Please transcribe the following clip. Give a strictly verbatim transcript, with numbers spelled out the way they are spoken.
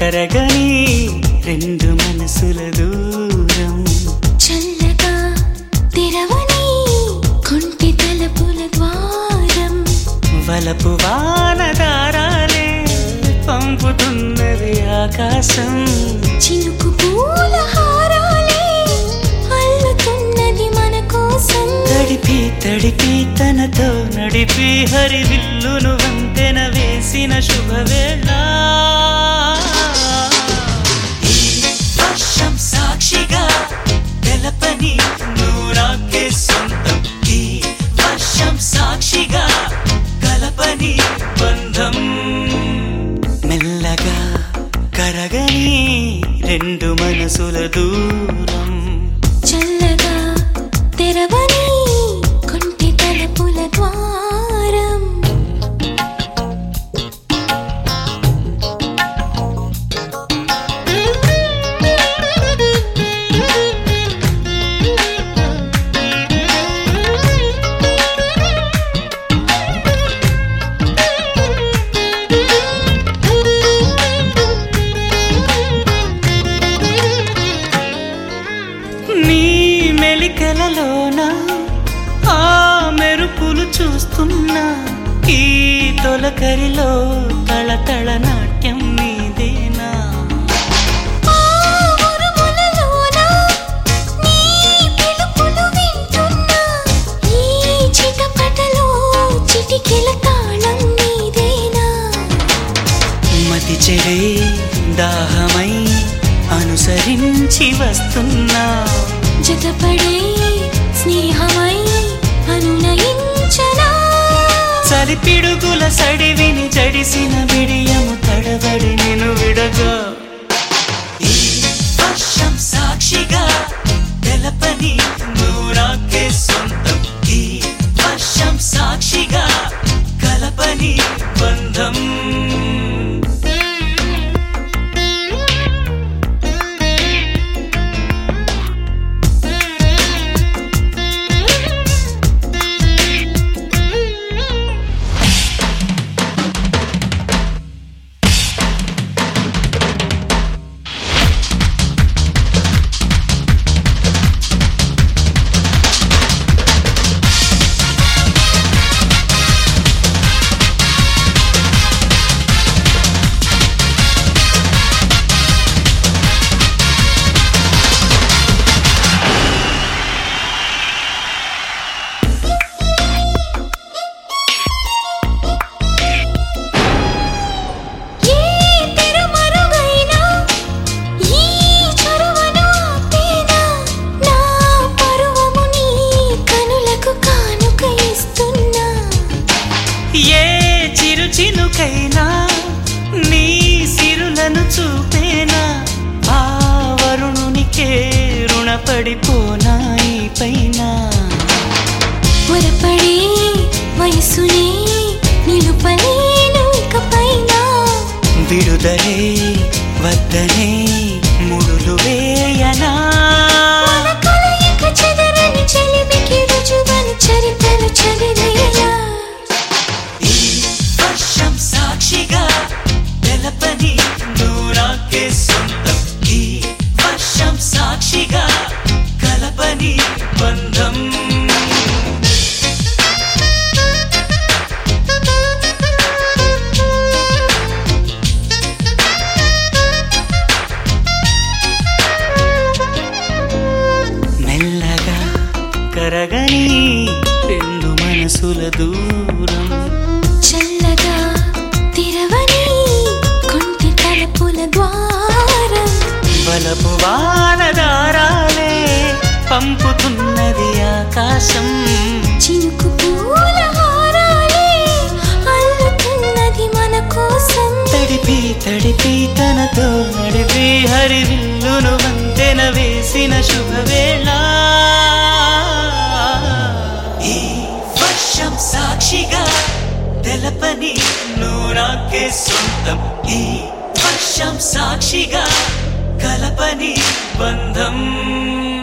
కరగని రెండు మనసుల దూరం చల్లగా తెరవని కొంటి తలుపుల ద్వారం వలపు వానదారాలే పంపుతున్నది ఆకాశం చినుకు పూల హారాలే అల్లుతున్నది మన కోసం తడిపి తడిపి తనతో నడిపి హరివిల్లును వంతెన వేసిన శుభవేళ ఈ వర్షం సాక్షిగా తెలపని నూరాకే సొంతం ఈ వర్షం సాక్షిగా కలపని బంధం మెల్లగా కరగని రెండు మనసుల దూరం చల్లగా తెరవని కొంటి తలుపుల ద్వారం నీ మెలికలలోన ఆ మెరుపులు చూస్తున్నా ఈ తొలకరిలో తళతళ నాట్యం నీదేనా ఆ ఉరుములలోన నీ పిలుపులు వింటున్నా ఈ చిటపటలో చిటికెల తాళం నీదేనా మతి చెడే దాహమై అనుసరించి వస్తున్నా జతపడే స్నేహమై అనునయించనా చలిపిడుగుల సడివిని జడిసిన బిడియము తడబడి నిన్ను విడగా ఈ వర్షం సాక్షిగా తెలపని నూరాకే సొంతం ఈ వర్షం సాక్షిగా కలపని బంధం చినుకైనా నీ సిరులను చూపేనా ఆ వరుణునికే రుణపడిపోనా ఈ పైన పొరపడే వయసునే నిలుపలేను ఇకపైన విడుదలే వద్దనే ముడులు వేయనా మన కలయిక చెదరని చెలిమికి రుజువని చరిత్రలు చదివేలా సాక్షిగా తెలపని నూరాకే సొంతం ఈ వర్షం సాక్షిగా కలపని బంధం మెల్లగా కరగని రెండు మనసుల దూరం చల్లగా తెరవని కొంటి తలుపుల ద్వారం వలపు వానదారాలే పంపుతున్నది ఆకాశం చినుకు పూల హారాలే అల్లుతున్నది మన కోసం తడిపి తడిపి తనతో నడిపి హరివిల్లును వంతెన వేసిన శుభవేళ ఈ వర్షం సాక్షిగా తెలపని నూరాకే సొంతం ఈ వర్షం సాక్షిగా కలపని బంధం